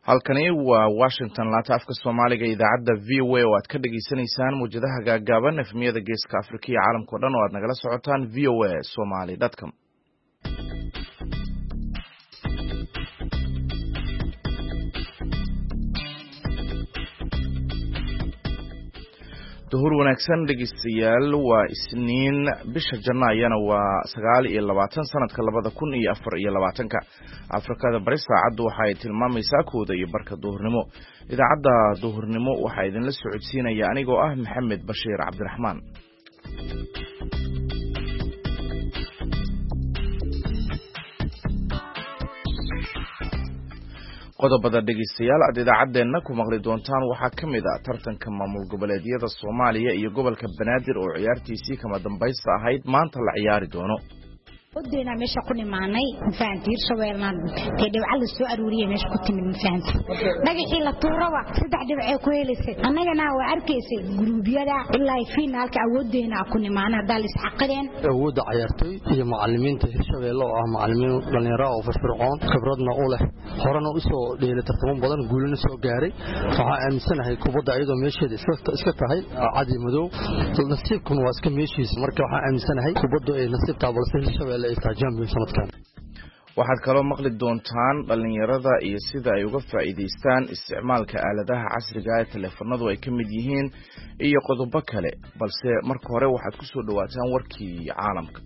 halkani waa Washington laanta afka Soomaaliga idaacadda VOA oo aad ka dhageysanaysaan muujadaha gaagaaban efmiyada geeska Afrika iyo caalamka oo dhan oo aad nagala socotaan voasomali.com. duhur wanaagsan dhegeystayaal waa Isniin bisha Janaayo waa 29 sanadka 2024 Afrikada bari saacadu waxay tilmaamaysaa kooda iyo barka duhurnimo idaacadda duhurnimo waxa idin la socodsiinaya anigoo ah Maxamed Bashiir Cabdiraxmaan qodobada dhegeystayaal aad idaacadeena ku maqli doontaan waxaa kamid ah tartanka maamul goboleedyada Soomaaliya iyo gobolka Banaadir oo ciyaartiisii kama dambaysta ahayd maanta la ciyaari doono ودينا مش كوني معني فانتير شوالنا تدعو على السؤال وريه مش كنت من فانتي نجحي للطورة سدح دبعي كويلس أنا جنا وأركيس جروبيا إلا يفينا كأودينا كوني معنا دالس حقين أود عيارتي هي معلمين تشوال الله معلمين لنيراء وفي فرعون خبرتنا أوله هرنا أسوا ليلة ترتمون بدن قولنا سو جاري فعن سنة هي كوبدا أيضا ماشي اسكت هاي عادي مدو نصيبكم واسك ماشي مركب عن سنة هي كوبدا نصيب تابل سهل waxaad kaloo maqli doontaan dhalinyarada iyo sida ay uga faa'iideystaan isticmaalka aaladaha casriga ah ee telefoonadu ay ka mid yihiin iyo qodobo kale balse marka hore waxaad ku soo dhawaataan warkii caalamka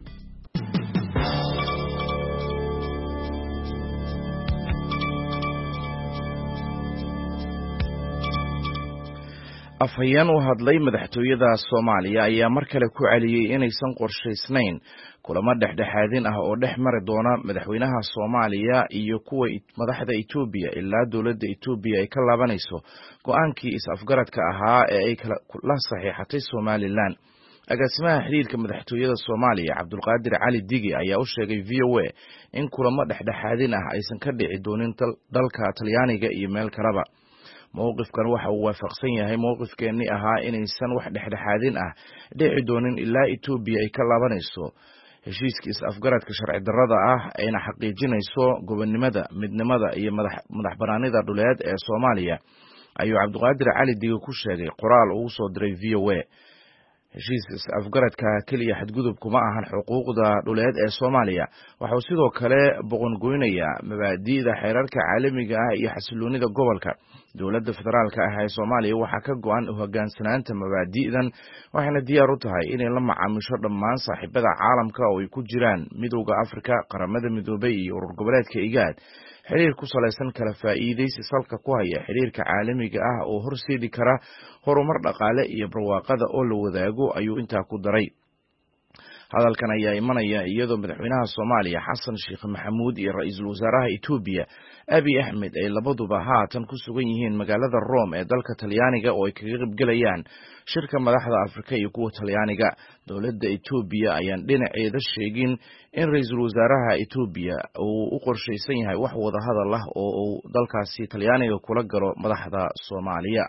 afhayeen u hadlay madaxtooyada Soomaaliya ayaa mar kale ku celiyay inaysan qorshaysnayn kulamo dhexdhexaadin ah oo dhex mari doona madaxweynaha Soomaaliya iyo kuwa madaxda Itoobiya ilaa dawladda Itoobiya ay ka laabanayso go'aankii is-afgaradka ahaa ee ay la saxiixatay Somaliland agaasimaha xiriirka madaxtooyada Soomaaliya Cabdulqaadir Cali Digi ayaa u sheegay VOA in kulamo dhexdhexaadin ah aysan ka dhici doonin dalka Talyaaniga iyo meel kaleba mowqifkan waxa uu waafaqsan yahay mowqifkeennii ahaa inaysan wax dhexdhexaadin ah dhici doonin ilaa Itoobiya ay ka laabanayso heshiiska is-afgaradka sharci darrada ah ayna xaqiijinayso gobonnimada midnimada iyo madaxbanaanida dhuleed ee Soomaaliya ayuu Cabdulqaadir Cali Digi ku sheegay qoraal uu soo diray VOA heshiiska is-afgaradka kaliya xadgudub kuma ahan xuquuqda dhuleed ee Soomaaliya waxa uu sidoo kale boqongoynayaa mabaadi'da xeerarka caalamiga ah iyo xasiloonida gobolka dawladda federaalka ah ee Soomaaliya waxa ka go'an u hoggaansanaanta mabaadi'dan waxayna diyaar u tahay inay la macaamisho dhammaan saaxiibada caalamka oo ay ku jiraan midowga Afrika qaramada midoobay iyo urur goboleedka IGAD xiriir ku saleysan kala faa'iideysi salka ku haya xiriirka caalamiga ah oo horseedi kara horumar dhaqaale iyo barwaaqada oo la wadaago ayuu intaa ku daray hadalkan ayaa imanaya iyadoo madaxweynaha Soomaaliya Xasan Sheekh Maxamuud iyo ra'iisul wasaaraha Itoobiya Abiy Ahmed ay labaduba haatan ku sugan yihiin magaalada Rome ee dalka Talyaaniga oo ay kaga qaybgalayaan shirka madaxda Afrika iyo kuwa Talyaaniga dawladda Itoobiya ayaan dhinaceeda sheegin in ra'iisul wasaaraha Itoobiya uu u qorsheysan yahay wax wada hadal ah oo uu dalkaasi Talyaaniga kula galo madaxda Soomaaliya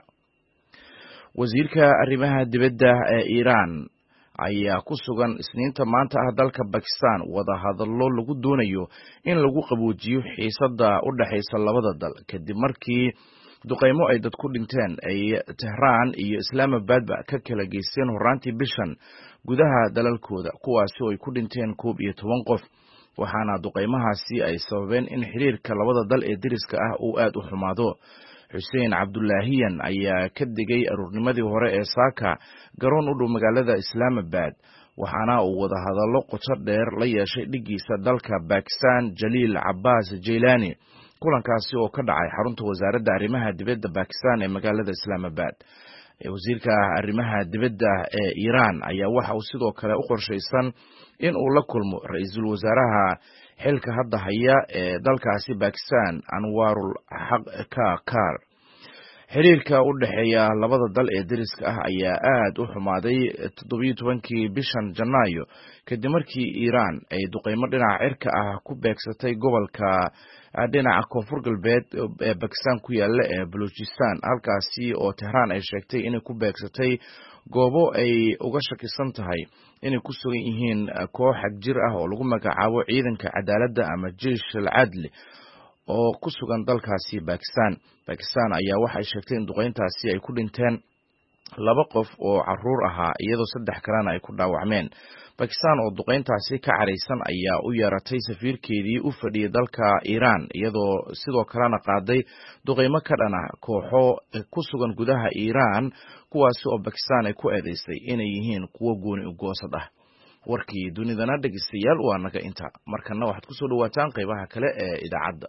wasiirka arrimaha dibadda ee Iran ayaa ku sugan Isniinta maanta ah dalka Pakistan wada hadallo lagu doonayo in lagu qaboojiyo xiisadda u dhaxaysa labada dal kadib markii duqeymo ay dad ku dhinteen ay Tehran iyo Islamabad ka kala geysteen horaantii bishan gudaha dalalkooda kuwaasi oo ay ku dhinteen 11 qof waxaana duqeymahaasi ay sababeen in xiriirka labada dal ee deriska ah uu aad u xumaado Hussein Abdullahiyan ayaa ka digay aroornimadii hore ee Saaka garoon u dhow magaalada Islamabad waxaana uu wada hadallo qoto dheer la yeeshay dhigiisa dalka Pakistan Jalil Abbas Jailani kulankaasi oo ka dhacay xarunta wasaaradda arrimaha dibadda Pakistan ee magaalada Islamabad wasiirka arrimaha dibadda ee Iran ayaa waxa uu sidoo kale u qorsheysan in uu la kulmo ra'iisul wasaaraha xilka hadda haya ee dalkaasi Pakistan Anwarul Haqqar xiriirka u dhaxeeya labada dal ee deriska ah ayaa aad u xumaaday 17kii bishan Janaayo kadib markii Iran ay duqeymo dhinaca cirka ah ku beegsatay gobolka dhinaca koonfur galbeed ee Pakistan ku yaala ee Balochistan halkaasi oo Tehran ay sheegtay inay ku beegsatay goobo ay uga shakisan tahay inay ku sugan yihiin koox xag jir ah oo lagu magacaabo ciidanka cadaaladda ama Jaysh al-Adl oo ku sugan dalkaasi Pakistan ayaa waxay sheegtay in duqeyntaasi ay ku dhinteen 2 qof oo caruur ahaa iyadoo 3 kalena ay ku dhaawacmeen. Pakistan oo duqeyntaasi ka careysan ayaa u yeeratay safiirkeedii u fadhiyay dalka Iran iyadoo sidoo kalena qaaday duqeymo ka dhana kooxo ku sugan gudaha Iran kuwaas oo Pakistan ay ku eedeysay inay yihiin kuwo gooni u goosad ah. warkii dunidana dhageystayaal waa naga inta markana waxaad ku soo dhawaataan qaybaha kale ee idaacadda.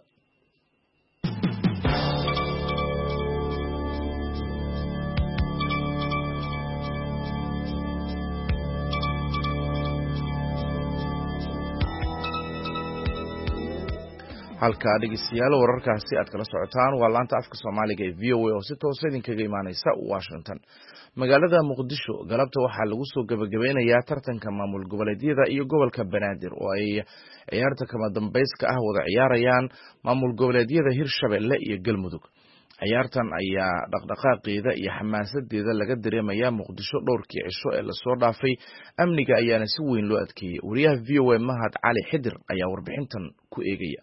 halka dhageystayaal wararkaasi aad kala socotaan waa laanta afka Soomaaliga ee VOA oo si toos ah idinkaga imaanaysa Washington. magaalada Muqdisho galabta waxaa lagu soo gabagabeynayaa tartanka maamul goboleedyada iyo gobolka Banaadir oo ay ciyaarta kama dambayska ah wada ciyaarayaan maamul goboleedyada Hirshabelle iyo Galmudug. ciyaartan ayaa dhaqdhaqaaqeeda iyo xamaasadeeda laga dareemayaa Muqdisho dhowrkii cisho ee la soo dhaafay. amniga ayaana si weyn loo adkeeyay. wariyaha VOA Mahad Cali Xidir ayaa warbixintan ku eegaya.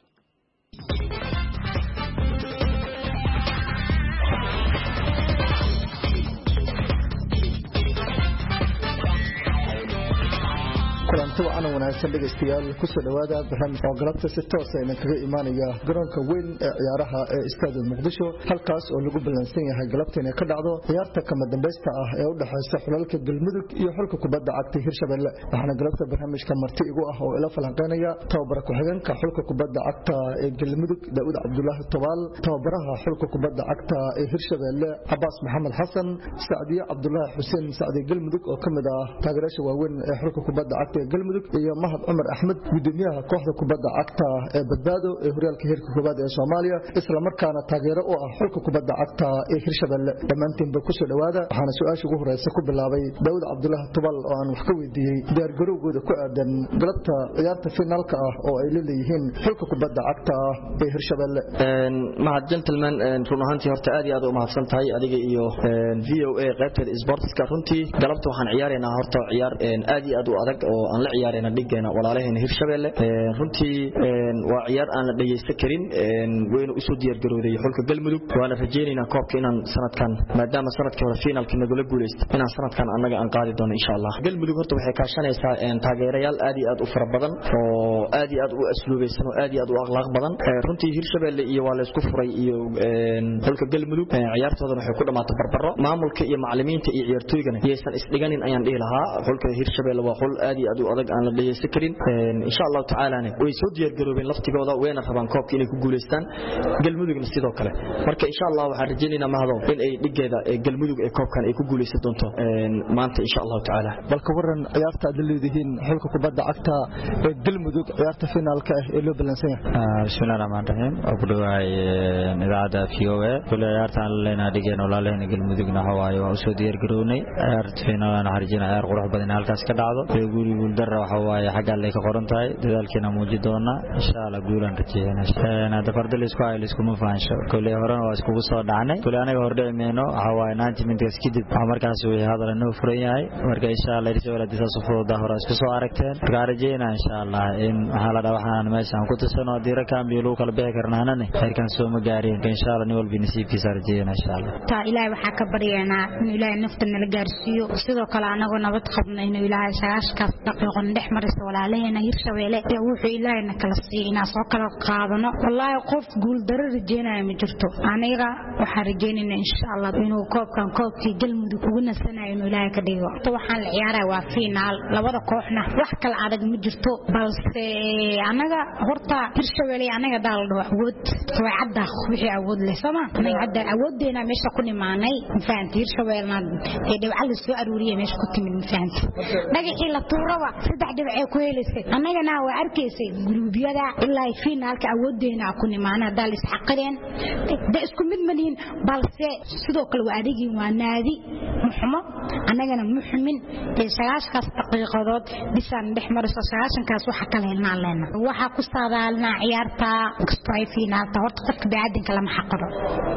kulanti wacan wanaagsan dhageystayaal ku soo dhawaada barnaamijka galabta si toos ah kaga imaanaya garoonka weyn ee ciyaaraha ee Istaad Muqdisho halkaas oo lagu balansan yahay galabta inay ka dhacdo ciyaarta kama dambaysta ah ee u dhaxaysa xulalka Galmudug iyo xulka kubadda cagta Hirshabelle. waxaana galabta barnaamijka marti igu ah oo ila falanqeynaya tababara ku-xigeenka xulka kubadda cagta ee Galmudug Daawud Cabdullaahi Tobaal, tababaraha xulka kubadda cagta ee Hirshabelle Abbas Maxamed Xasan, Saadiya Cabdullaahi Xuseen Saadi Galmudug oo kamid ah taageerayaasha waaweyn ee xulka kubadda cagta Galmudug iyo Mahad Cumar Axmed gudoomiyaha kooxda kubadda cagta ee Badbaado ee horyaalka heerka koobaad ee Soomaaliya isla markaana taageero u ah xulka kubadda cagta ee Hirshabelle. dhamaantiinba ku soo dhawaada. waxaana su'aasha ugu horeysa ku bilaabay Daawud Cabdullaahi Tobaal oo aan wax ka weydiiyay diyaar garowgooda ku aadan galabta ciyaarta finaalka ah oo ay leeyihiin xulka kubadda cagta ee Hirshabelle. mahad gentleman run ahaantii horta aad iyo aad u mahadsan tahay adiga iyo VOA qaybteeda sportska. runtii galabta waxaan ciyaareynaa horta ciyaar aad iyo aad u adag oo aan la ciyaarayna dhigeena walaalaheena Hirshabelle. runtii waa ciyaar aan la dhageysan karin wayna u soo diyaar garowday xulka Galmudug. waana rajaynaynaa koobka inaan sanadkan maadaama sanadkii hore finalkii nagula guuleystay inaan sanadkan annaga aan qaadi doono insha Allah. Galmudug horta waxay kaashanaysaa taageerayaal aad iyo aad u fara badan oo aad iyo aad u asluubeysan oo aad iyo aad u akhlaaq badan. runtii Hirshabelle iyo waa la isku furay iyo xulka Galmudug ciyaartoodana waxay ku dhamaatay barbaro. maamulka iyo macallimiinta iyo ciyaartooygana yeesan isdhiganin ayaan dhihi lahaa. xulka Hirshabelle waa xul aad iyo aad u adag aan la dhageysan karin. insha Allah ta'ala way soo diyaar garoobeen laftigooda wayna rabaan koobka inay ku guuleystaan. Galmudugna sidoo kale. marka insha Allah waxaan rajaynaynaa mahado in ay dhigeeda Galmudug ee koobkan ay ku guuleysan doonto maanta insha Allah ta'ala. balka waran ciyaarta aad leedihiin xulka kubadda cagta ee Galmudug ciyaarta finaalka ah ee loo balansan yahay. bismillaahir rahmaanir rahiim. abdullahi idaacada VOA kulli ciyaartan leena dhigeen walaalaheen Galmudugna hawaayo oo soo diyaar garoonay ciyaarta finaalna harjina ciyaar qurux badan halkaas ka dhacdo. guul darra waxa waaye xagga ay ka qoran tahay dadaalkeena muuji doona insha Allah guulan rajeeyana. dafardal isku ay isku ma faansho kulli horena waa isku soo dhacnay kulli anaga hordheemeeno waxa waaye 90 minutes kadib markaas way hadalna furan yahay. marka insha Allah Hirshabelle disaas fudud hore isku soo aragteen rajeeyna insha Allah in waxa la waxaan meeshan ku tusano diira kaambiyo kala bixi karnaanane heerkan soo ma gaareen insha Allah nin walba nasiibkiisa rajeeyna insha Allah. ta Ilaahay waxa ka baryaynaa in Ilaahay naftana la gaarsiiyo sidoo kale anagu nabad qabno in Ilaahay sagaashkaas daqiiqan dhex maraysa walaalaheena Hirshabelle ee wuxuu Ilaahayna kala siiyay inaan soo kala qaadano. wallahi qof guul darro rajeynaya ma jirto. aniga waxa rajeynaynaa insha Allah inuu koobkan koobkii Galmudug ugu nasanayo inuu Ilaahay ka dhigo. waxaan la ciyaaray waa finaal labada kooxna wax kala adag ma jirto balse anaga horta Hirshabelle anaga daaldo awood wacada wixii awood leh sama anaga hadda awoodeena meesha ku nimaanay faanti Hirshabelle ee dhibcal soo aruuriyay meesha ku timid faanti dhagixii la tuuraba 3 dhibc ku helisay annagana waa arkaysay guruubyada ilaa finaalka awoodeena ku nimaanay dal isxaqireen isku mid maniin balse sidoo kale waa adigi waa naadi muxumo annagana muxumin shagaashkaas daqiiqadood bisaan dhex mariso shagaashankaas waxa kale helnaa leena waxa ku saadaalna ciyaarta kastay finaalta horta qofka baadanka lama xaqiro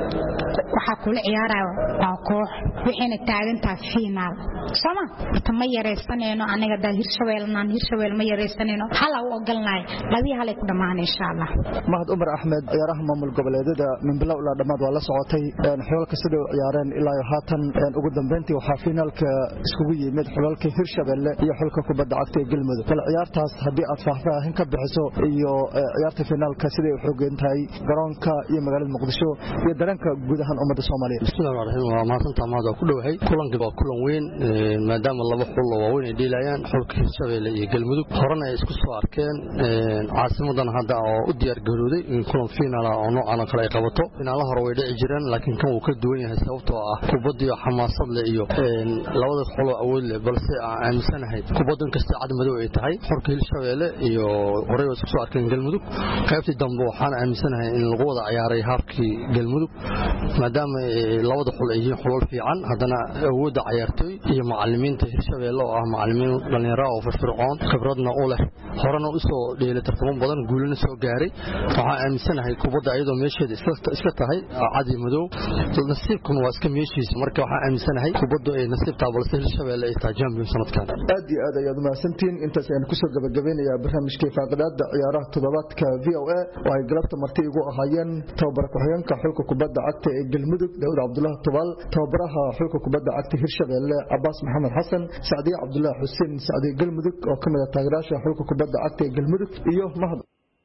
waxa kula ciyaarayo waa koox waxayna taagantaa finaal sama horta ma yareysanayno anaga dal hirshabeel ma yareysanayno hala u ogolnaay labi halay ku dhamaan insha Allah mahad umar ahmed ciyaaraha maamul goboleedyada min bilow ilaa dhamaad waa la socotay xulka sidoo ciyaareen ilaa haatan ugu dambeyntii waxa finaalka iskugu yimid xulka hirshabeel iyo xulka kubadda cagta ee galmudug bal ciyaartaas hadii aad faahfaahin ka bixiso iyo ciyaarta finaalka sidii u xoogeentahay garoonka iyo magaalada muqdisho iyo daranka guud ahaan ummadda Soomaaliyeed bismillaahir rahmaanir rahiim ma santa maada ku dhawahay kulanka waa kulan weyn maadaama laba xul oo weyn ay dhiilayaan xulka hirshabeel iyo galmudug horena ay isku soo arkeen caasimadan hadda oo u diyaar garooday in kulan finaal oo noocan kale ay qabato finaalaha hore way dhici jireen laakiin kan uu ka duwan yahay sababtoo ah kubadda xamaasad leh iyo labada xul oo awood leh balse aan aaminsanahay kubaddan kasta cad madow ay tahay xulka hirshabeel iyo hore way isku soo arkeen galmudug qaybtii dambe waxaan aaminsanahay in lagu wada ciyaaray halkii galmudug maadaama labada xul ay yihiin xulal fiican haddana awoodda ciyaartooy iyo macallimiinta hirshabeel oo ah macallimiin dhalinyaro oo firfircoon khibradna u leh horena u soo dheelay tartamo badan guulina soo gaaray waxaan aaminsanahay kubadda iyadoo meesheeda iska tahay cad iyo madow nasiibkuna waa iska meeshiisa marka waxaan aaminsanahay kubaddu ay nasiibtaa balse hirshabeel ay tahay champion sanadkan aad iyo aad ayaad mahadsantiin intaas ayaan kusoo gabagabeynayaa barnaamijkii faaqadaada ciyaaraha toddobaadka VOA oo ay galabta marti igu ahaayeen tababar ku-xigeenka xulka kubadda cagta ee galmudug Daawud Cabdullaah Tubaal tababaraha xulka kubadda cagta hirshabeel Abbas Maxamed Xasan Saadiya Cabdullaah Xuseen Saadiya galmudug oo kamid ah taageerayaasha xulka kubadda cagta ee galmudug iyo mahad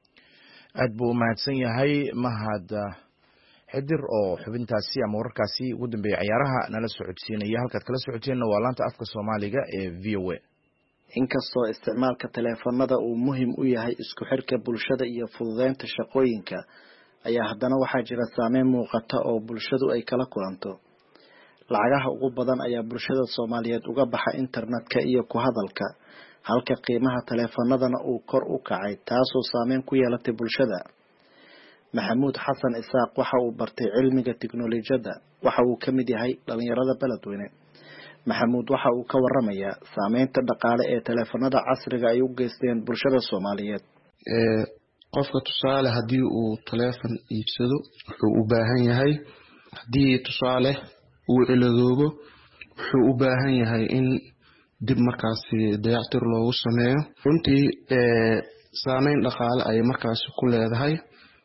aad buu mahadsan yahay mahad xidir oo xubintaasi ama wararkaasi ugu dambeeyay ciyaaraha nala socodsiinaya halkaad kala socoteena waa laanta afka Soomaaliga ee VOA inkastoo isticmaalka taleefanada uu muhiim u yahay isku xirka bulshada iyo fududeynta shaqooyinka ayaa haddana waxaa jira saameyn muuqata oo bulshadu ay kala kulanto lacagaha ugu badan ayaa bulshada Soomaaliyeed uga baxa internetka iyo ku hadalka halka qiimaha taleefanadana uu kor u kacay taasoo saameyn ku yeelatay bulshada Maxamuud Xasan Isaaq waxa uu bartay cilmiga tiknoolajiyada waxa uu kamid yahay dhalinyarada beledweyne Maxamuud waxa uu ka waramayaa saameynta dhaqaale ee taleefanada casriga ay u geysteen bulshada Soomaaliyeed qofka tusaale hadii uu taleefan iibsado wuxuu u baahan yahay hadii tusaale uu ciladoobo wuxuu u baahan yahay in dib markaasi dayactir loogu sameeyo runtii saameyn dhaqaale ay markaasi ku leedahay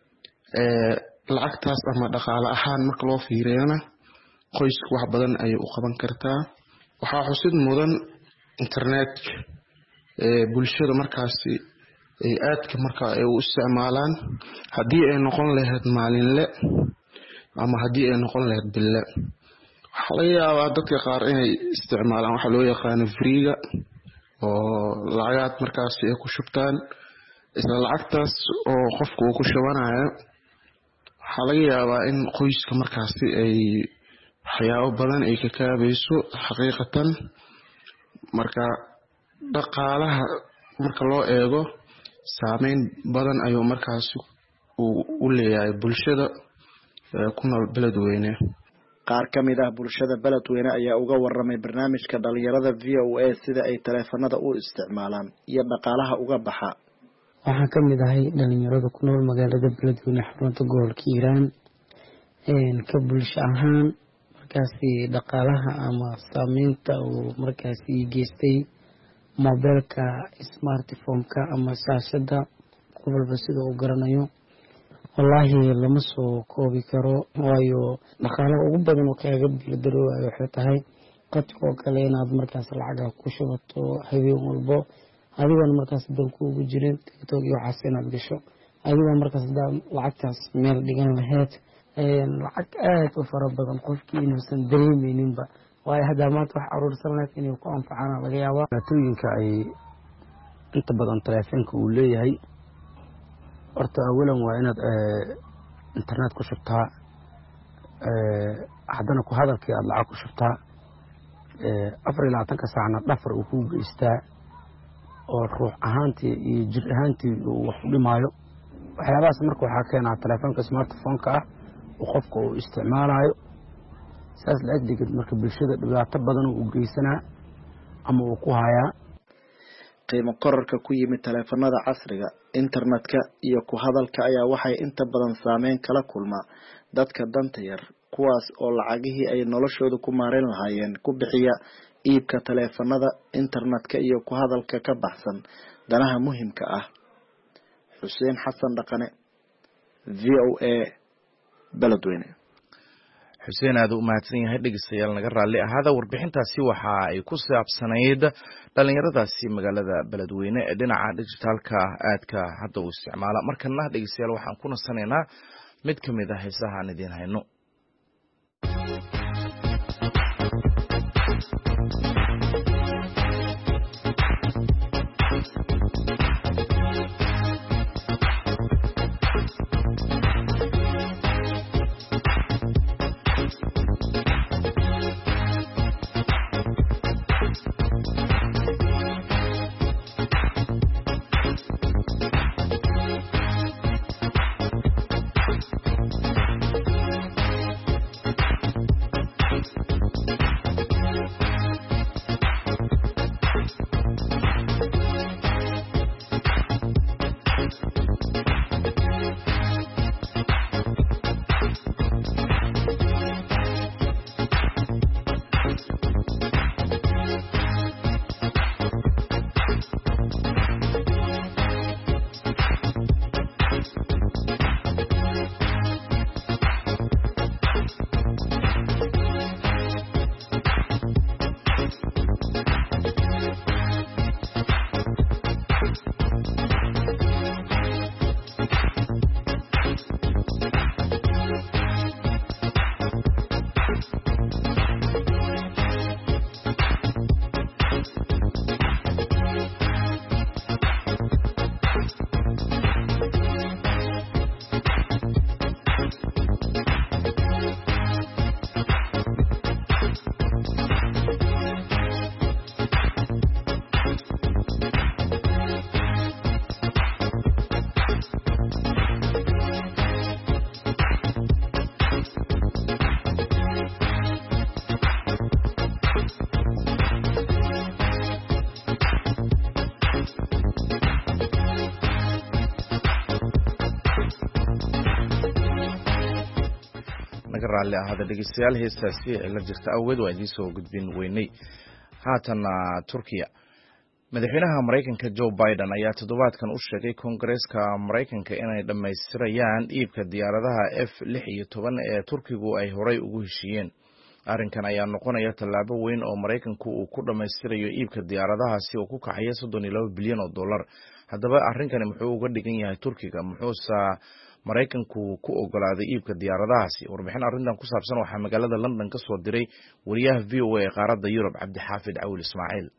lacagtaas ama dhaqaale ahaan marka loo fiiriyana qoyska wax badan ay u qaban kartaa waxaa xusid mudan internetka bulshada markaasi ay aadka marka ay u isticmaalaan hadii ay noqon lahayd maalinle ama hadii ay noqon lahayd bille waxa laga yaabaa dadka qaar inay isticmaalaan waxa loo yaqaan freega oo lacagaad markaasi ay ku shubtaan isla lacagtaas oo qofku uu ku shubanayo waxa laga yaabaa in qoyska markaasi ay waxyaabo badan ay ka kaabayso xaqiiqatan marka dhaqaalaha marka loo eego saameyn badan ayuu markaasi u leeyahay bulshada ku nool beledweyne qaar kamid ah bulshada beledweyne ayaa uga waramay barnaamijka dhalinyarada VOA sida ay taleefanada u isticmaalaan iyo dhaqaalaha uga baxa waxaan kamid ahay dhalinyarada ku nool magaalada beledweyne xarunta gobolka Hiiraan ka bulsho ahaan markaasi dhaqaalaha ama saameynta uu markaasi geystay mobilka smartphone-ka ama shaashada qofba sida uu garanayo wallahi lama soo koobi karo waayo dhaqaalaha ugu badan oo kaaga bildarooyo waxay tahay qadka oo kale inaad markaas lacag ku shubato habeen walbo adigoon markaas dan kuugu jirin TikTok iyo waxaas inaad gasho adigoon markaas lacagtaas meel dhigan lahayd lacag aad u fara badan qofkii inuusan dareemeyninba waayo hadda maanta wax aruursan lahayd inay ku anfacaan laga yaabaa dhibaatooyinka ay inta badan taleefanka uu leeyahay horta awalan waa inaad internet ku shubtaa haddana ku hadalkii aad lacag ku shubtaa 24 saacna dhafar uu ku geystaa oo ruux ahaantii iyo jir ahaantii uu wax u dhimaayo waxyaabahaas marka waxaa keenaa taleefanka smartphone-ka ah oo qofka uu isticmaalayo saas la agdigid marka bulshada dhibaato badan uu geysanaa ama uu ku hayaa qiimo kororka ku yimid taleefanada casriga internetka iyo ku hadalka ayaa waxay inta badan saameyn kala kulma dadka danta yar kuwaas oo lacagihii ay noloshooda ku maareyn lahaayeen ku bixiya iibka taleefanada internetka iyo ku hadalka ka baxsan danaha muhiimka ah. Xuseen Xasan Dhaqane, VOA, Beledweyne. xuseen aad u mahadsan yahay dhegeystayaal naga raalli ahaada warbixintaasi waxa ay ku saabsanayd dhalinyaradaasi magaalada Beledweyne ee dhinaca dhijitaalka aadka hadda u isticmaala. Markana dhegeystayaal waxaan ku nasanaynaa mid ka mid ah heesaha aan idin hayno. raalli ahada dhegeystayaal heestaasi la jirta awgeed waa idin soo gudbin weynay. haatana Turkiya madaxweynaha Mareykanka Joe Biden ayaa toddobaadkan u sheegay Koongareeska Mareykanka inay dhamaystirayaan iibka diyaaradaha F-16 ee Turkigu ay horay ugu heshiiyeen. arrinkan ayaa noqonaya tallaabo weyn oo Mareykanku uu ku dhamaystirayo iibka diyaaradahaasi oo ku kacaya $32 bilyan. haddaba arrinkani muxuu uga dhigan yahay Turkiga muxuusa Mareykanku ku ogolaaday iibka diyaaradahaasi? warbixin arrintan ku saabsan waxaa magaalada London ka soo diray wariyaha VOA ee qaaradda Yurub Cabdixaafid Cawil Ismaaciil.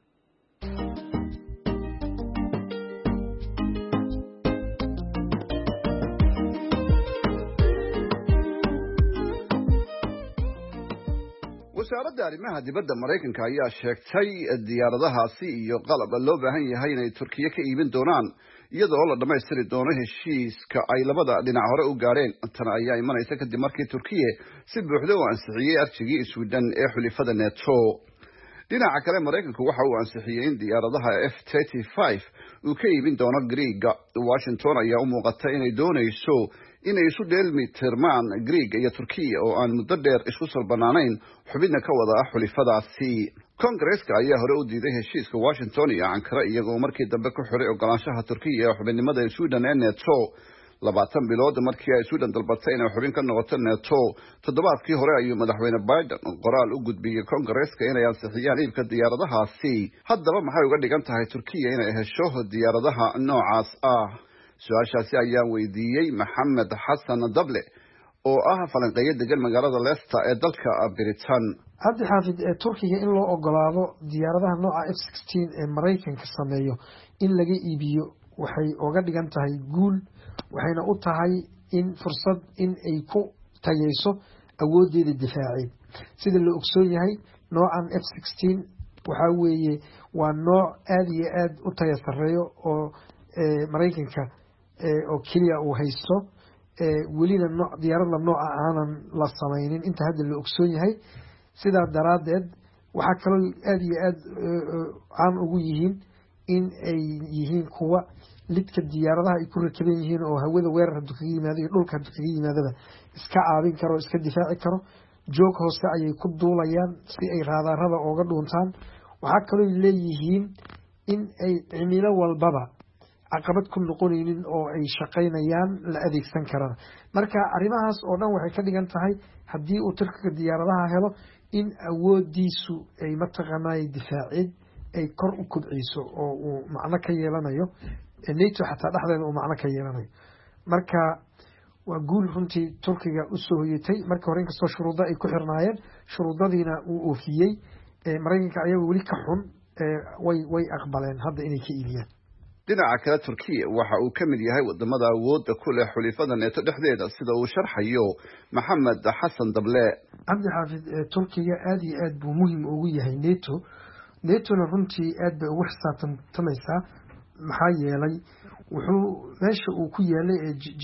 wasaaradda arrimaha dibadda Mareykanka ayaa sheegtay diyaaradahaasi iyo qalab loo baahan yahay inay Turkiya ka iibin doonaan iyadoo la dhamaystiri doono heshiiska ay labada dhinac hore u gaareen. tan ayaa imanaysa kadib markii Turkiya si buuxda u ansixiyay arjigii Sweden ee xulifada NATO. dhinaca kale Mareykanku waxa uu ansixiyay in diyaaradaha F-35 uu ka iibin doono Greega. Washington ayaa u muuqata inay doonayso inay isu dheelmi tirmaan Greega iyo Turkiya oo aan muddo dheer isku salbanaanayn xubinna ka wada xulifadaasi. Koongareeska ayaa hore u diiday heshiiska Washington iyo Ankara iyagoo markii dambe ku xiray ogolaanshaha Turkiya ee xubinnimada Sweden ee NATO. 20 bilood markii ay Sweden dalbatay inay xubin ka noqoto NATO, toddobaadkii hore ayuu madaxweyne Biden qoraal u gudbiyay Koongareeska inay ansixiyaan iibka diyaaradahaasi. haddaba maxay uga dhigan tahay Turkiya inay hesho diyaaradaha noocaas ah? su-aashaasi ayaan weydiiyey Maxamed Xasan Dable oo ah falanqeeye degan magaalada Leicester ee dalka Britain. Cabdi Xaafid, Turkiga in loo ogolaado diyaaradaha nooca F-16 ee Mareykanka sameeyo in laga iibiyo waxay uga dhigan tahay guul, waxayna u tahay in fursad in ay ku tayeyso awoodeeda difaaceed. sida la ogsoon yahay noocan F-16 waxa weeye waa nooc aad iyo aad u tayo sareeyo oo Mareykanka oo kaliya uu haysto welina diyaarada nooca aanan la samaynin inta hadda la ogsoon yahay. sidaa daraadeed waxaa kaloo aada iyo aada caan ugu yihiin in ay yihiin kuwa lidka diyaaradaha ay ku rakaban yihiin oo hawada weerar hadduu kaga yimaado iyo dhulka hadduu kaga yimaadaba iska caabin karo iska difaaci karo joog hoose ayay ku duulayaan si ay raadaarada ooga dhuuntaan waxaa kaloo leeyihiin in ay cimilo walbaba caqabad ku noqonaynin oo ay shaqaynayaan la adeegsan karana marka arrimahaas oo dhan waxay ka dhigan tahay haddii uu turkiga diyaaradaha helo in awoodiisu ay mataqaanay difaacid ay kor u kobciso oo uu macno ka yeelanayo nato xataa dhexdeeda uu macno ka yeelanayo marka waa guul runtii turkiga usoo hoyatay marka hore inkastoo shuruudo ay ku xirnaayeen shuruudadiina uu oofiyey maraykanka ayaga weli ka xun way aqbaleen hadda inay ka iibiyaan dhinaca kale Turkiya waxa uu ka mid yahay wadamada awoodda ku leh xulifada NATO dhexdeeda sida uu sharxayo Maxamed Xasan Dable Cabdi Xaafid Turkiga aad iyo aad buu muhiim ugu yahay NATO-na runtii aad bay ugu xisaabtamaysaa maxaa yeelay wuxuu meesha uu ku yaalay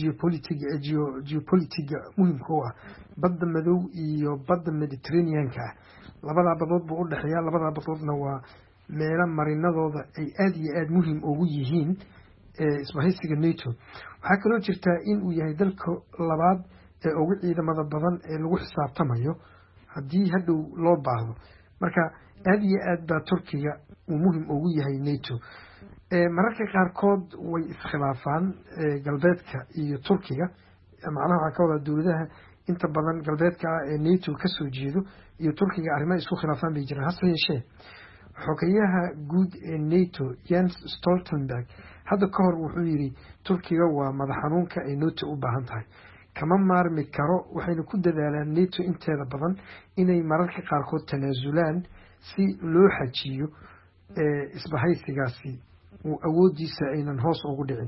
geopolitiga muhiimka u ah badda madow iyo badda Mediterranean-ka labada badood buu u dhaxeeyaa labada badoodna waa meelo marinadooda ay aada iyo aada muhiim ugu yihiin isbahaysiga NATO waxaa kaloo jirtaa in uu yahay dalka labaad ee ugu ciidamada badan ee lagu xisaabtamayo haddii hadhow loo baahdo marka aada iyo aad baa Turkiga uu muhiim ugu yahay NATO mararka qaarkood way iskhilaafaan galbeedka iyo Turkiga macnaha waxaa ka wadaa dowladaha inta badan galbeedka ee NATO kasoo jeedo iyo Turkiga arrimaha isku khilaafaan bay jiraan hase yeeshee xogayaha guud ee NATO Jens Stoltenberg hadda ka hor wuxuu yiri Turkiga waa madax xanuunka ay NATO u baahan tahay kama maarmi karo waxayna ku dadaalaan NATO inteeda badan inay mararka qaarkood tanaasulaan si loo xajiyo isbahaysigaasi uu awoodiisa aynan hoos ugu dhicin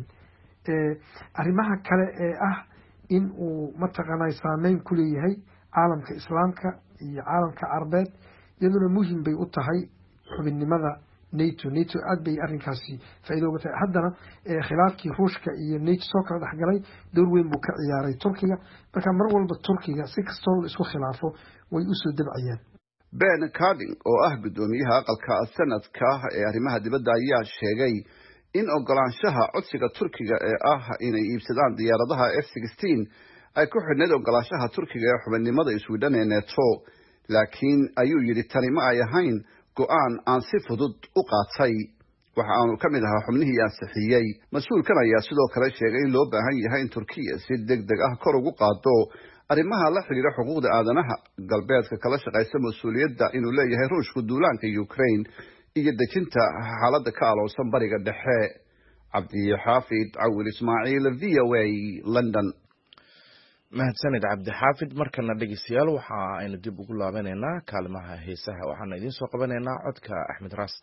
arrimaha kale ee ah in uu mataqaanay saameyn ku leeyahay caalamka islaamka iyo caalamka carabeed iyaduna muhiim bay u tahay xubinnimada NATO aad bay arrinkaasi faa'iido uga tahay haddana khilaafkii ruushka iyo NATO soo kala dhexgalay door weyn buu ka ciyaaray Turkiga marka mar walba Turkiga si kastoo la isku khilaafo way u soo dabcayaan Ben Cardin oo ah gudoomiyaha aqalka sanadka ee arrimaha dibadda ayaa sheegay in ogolaanshaha codsiga Turkiga ee ah inay iibsadaan diyaaradaha F-16 ay ku xidhneed ogolaanshaha Turkiga ee xubinnimada Sweden ee NATO laakiin ayuu yiri tani ma ay ahayn go'aan aan si fudud u qaatay waxa aanu ka mid ahaa xubnihii ansixiyay mas'uulkan ayaa sidoo kale sheegay in loo baahan yahay in Turkiya si degdeg ah kor ugu qaado arrimaha la xiriira xuquuqda aadanaha galbeedka kala shaqeysa mas'uuliyadda inuu leeyahay ruushku duulaanka Ukraine iyo dejinta xaaladda ka aloosan bariga dhexe Cabdi Xaafid Awil Ismaaciil VOA London mahadsanid Cabdi Xaafid markana dhageystayaal waxa aynu dib ugu laabaneynaa kaalmaha heesaha waxaana idin soo qabaneynaa codka Axmed Rast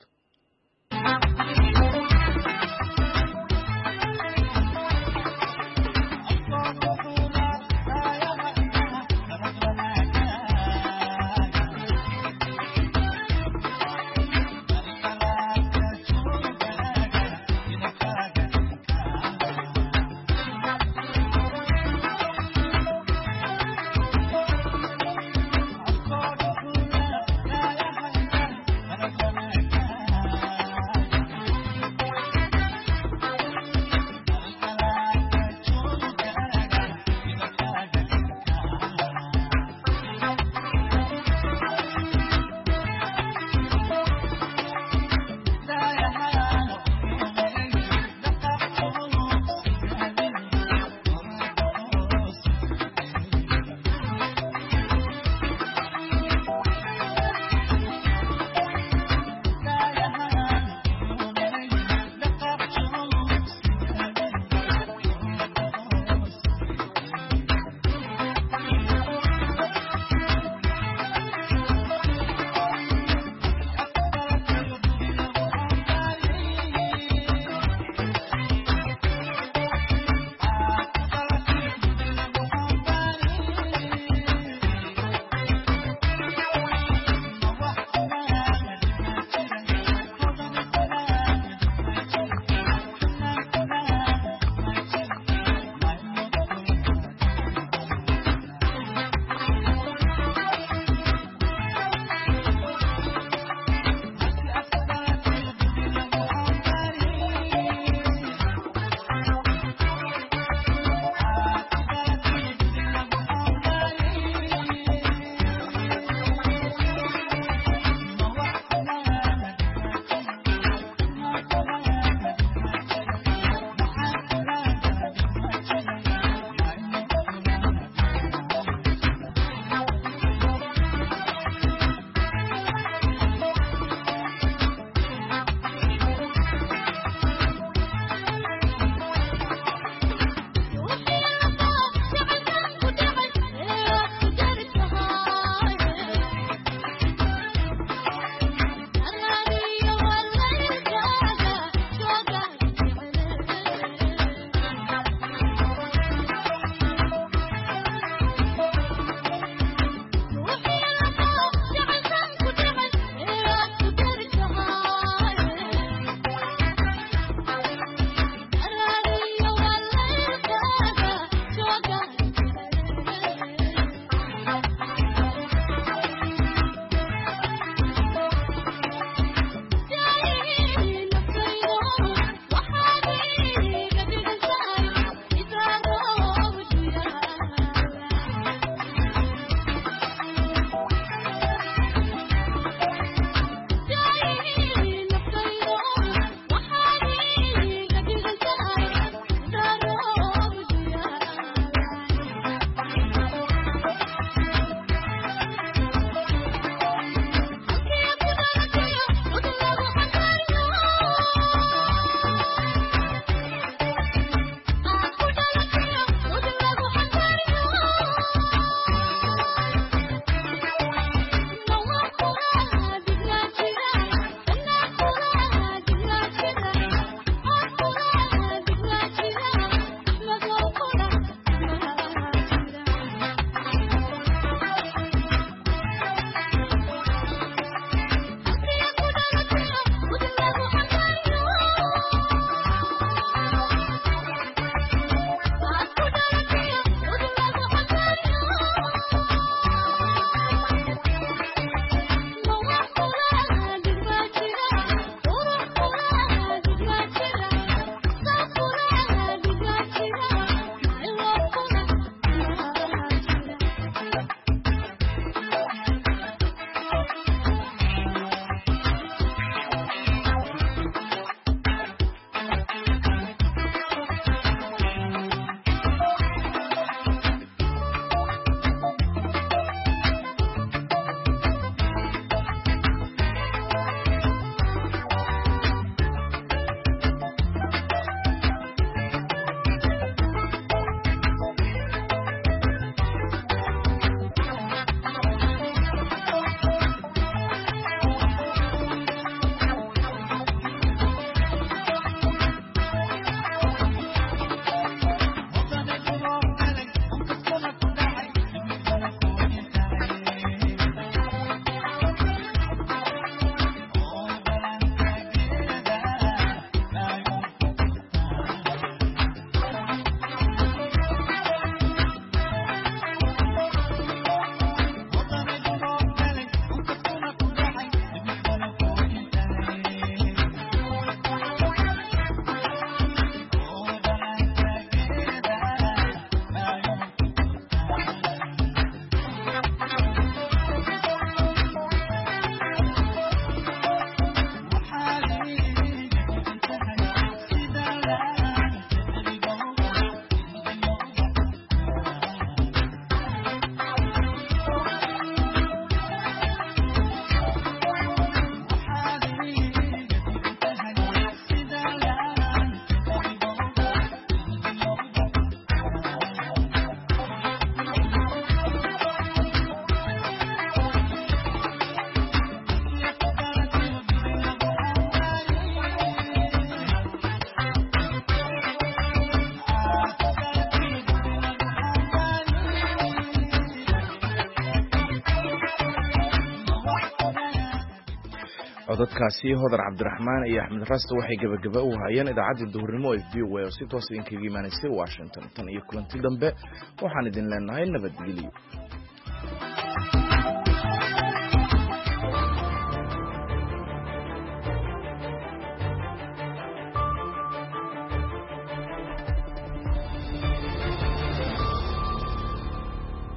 codadkaasi hodar cabdiraxmaan iyo axmed rasto waxay gabagaba u hayeen idaacadda duhurnimo ee VOA oo si toos idinkaga imaanaysay Washington tan iyo kulanti dambe waxaan idin leenahay nabadgelyo.